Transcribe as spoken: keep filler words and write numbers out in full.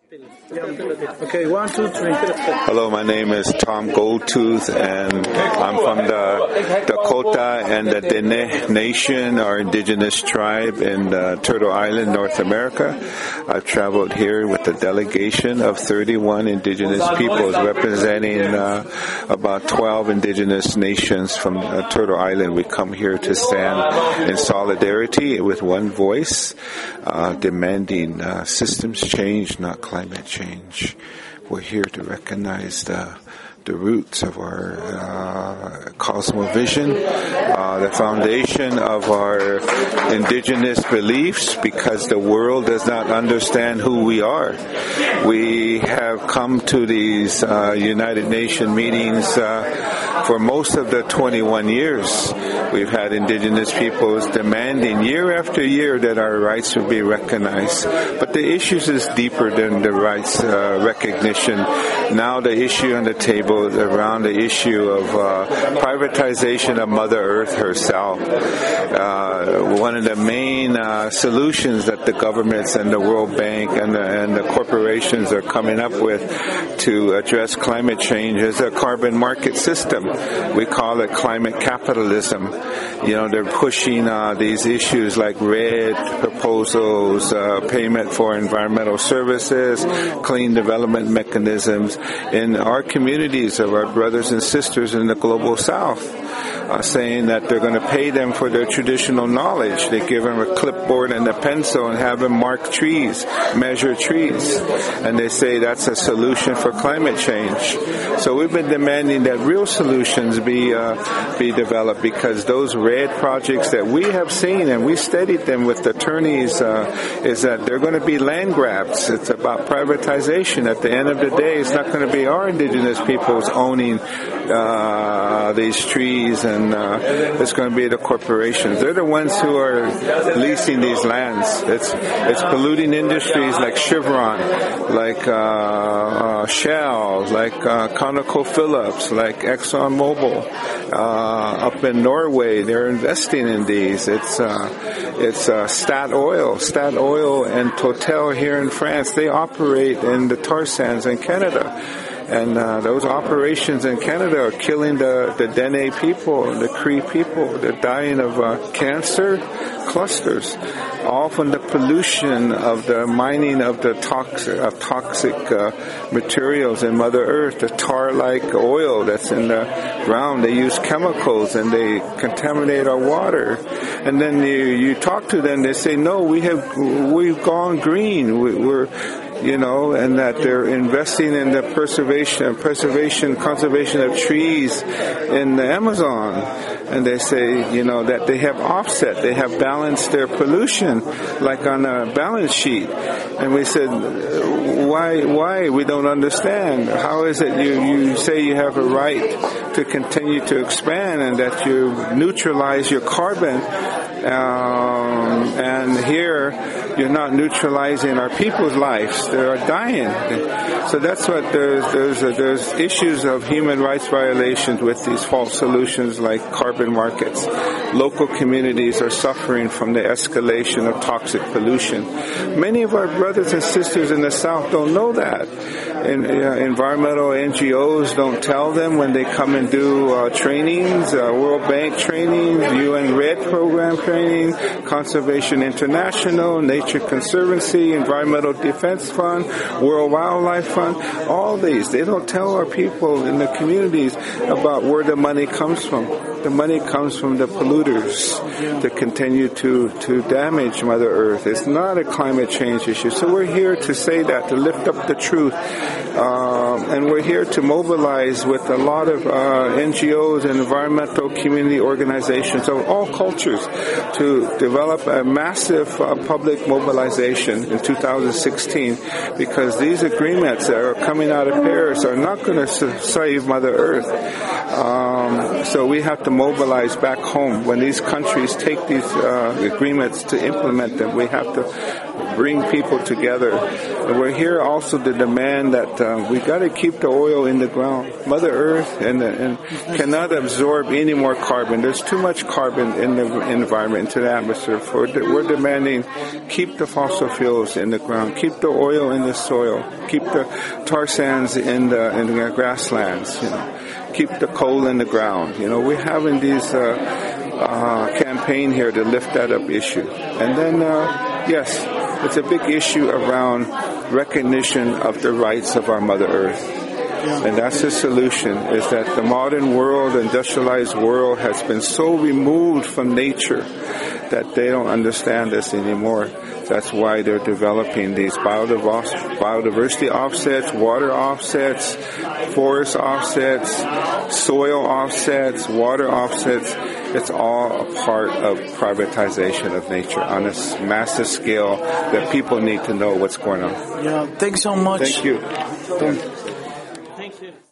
Okay, one, two, three. Hello, my name is Tom Goldtooth, and I'm from the Dakota and the Dene Nation, our indigenous tribe in uh, Turtle Island, North America. I've traveled here with a delegation of thirty-one indigenous peoples representing uh, about twelve indigenous nations from uh, Turtle Island. We come here to stand in solidarity with one voice, uh, demanding uh, systems change, not climate change. We're here to recognize the the roots of our uh, cosmovision, uh, the foundation of our indigenous beliefs, because the world does not understand who we are. We have come to these uh, United Nations meetings uh, for most of the twenty-one years. We've had indigenous peoples demanding year after year that our rights would be recognized. But the issues is deeper than the rights uh, recognition. Now the issue on the table around the issue of uh, privatization of Mother Earth herself. Uh, one of the main uh, solutions that the governments and the World Bank and the, and the corporations are coming up with to address climate change is a carbon market system. We call it climate capitalism. You know, they're pushing uh, these issues like RED proposals, uh, payment for environmental services, clean development mechanisms in our communities of our brothers and sisters in the global south, uh, saying that they're going to pay them for their traditional knowledge. They give them a clipboard and a pencil and have them mark trees, measure trees, and they say that's a solution for climate change. So we've been demanding that real solutions be uh, be developed, because those RED projects that we have seen, and we studied them with attorneys, uh, is that they're going to be land grabs. It's about privatization. At the end of the day, it's not going to be our indigenous peoples owning uh, these trees, and uh, it's going to be the corporations. They're the ones who are leasing these lands. It's it's polluting industries like Chevron, like uh, uh, Shell, like uh, ConocoPhillips, like ExxonMobil. Uh, up in Norway, they're investing in these. It's uh, it's uh, Statoil, Statoil and Total here in France. They operate in the tar sands in Canada. And uh, those operations in Canada are killing the, the Dene people, the Cree people. They're dying of uh, cancer clusters, all from the pollution of the mining of the toxic, of toxic uh, materials in Mother Earth, the tar-like oil that's in the ground. They use chemicals and they contaminate our water. And then you, you talk to them, they say, no, we have, we've gone green. We, we're You know, and that they're investing in the preservation, preservation, conservation of trees in the Amazon. And they say, you know, that they have offset, they have balanced their pollution, like on a balance sheet. And we said, why, why? We don't understand. How is it you, you say you have a right to continue to expand and that you neutralize your carbon? Um, and here, you're not neutralizing our people's lives. They are dying. So that's what there's, there's, uh, there's issues of human rights violations with these false solutions like carbon markets. Local communities are suffering from the escalation of toxic pollution. Many of our brothers and sisters in the South don't know that. And, uh, environmental N G Os don't tell them when they come and do uh, trainings, uh, World Bank trainings, U N RED program training, Conservation International, Nature Conservancy, Environmental Defense Fund, World Wildlife Fund, all these. They don't tell our people in the communities about where the money comes from. The money comes from the polluters to continue to, to damage Mother Earth. It's not a climate change issue. So we're here to say that, to lift up the truth. Um, and we're here to mobilize with a lot of uh, N G Os and environmental community organizations of all cultures to develop a massive uh, public mobilization in two thousand sixteen, because these agreements that are coming out of Paris are not going to save Mother Earth. Um, so we have to mobilize back home. When these countries take these uh, agreements to implement them, we have to bring people together. And we're here also to demand that uh, we got to keep the oil in the ground. Mother Earth and, and cannot absorb any more carbon. There's too much carbon in the environment, into the atmosphere. For we're demanding keep the fossil fuels in the ground, keep the oil in the soil, keep the tar sands in the in the grasslands. You know, keep the coal in the ground. You know, we're having these. Uh, Uh, campaign here to lift that up issue. And then, uh, yes, it's a big issue around recognition of the rights of our Mother Earth. Yeah. And that's the solution, is that the modern world, industrialized world, has been so removed from nature that they don't understand this anymore. That's why they're developing these biodiversity offsets, water offsets, forest offsets, soil offsets, water offsets. It's all a part of privatization of nature on a massive scale that people need to know what's going on. Yeah, thanks so much. Thank you.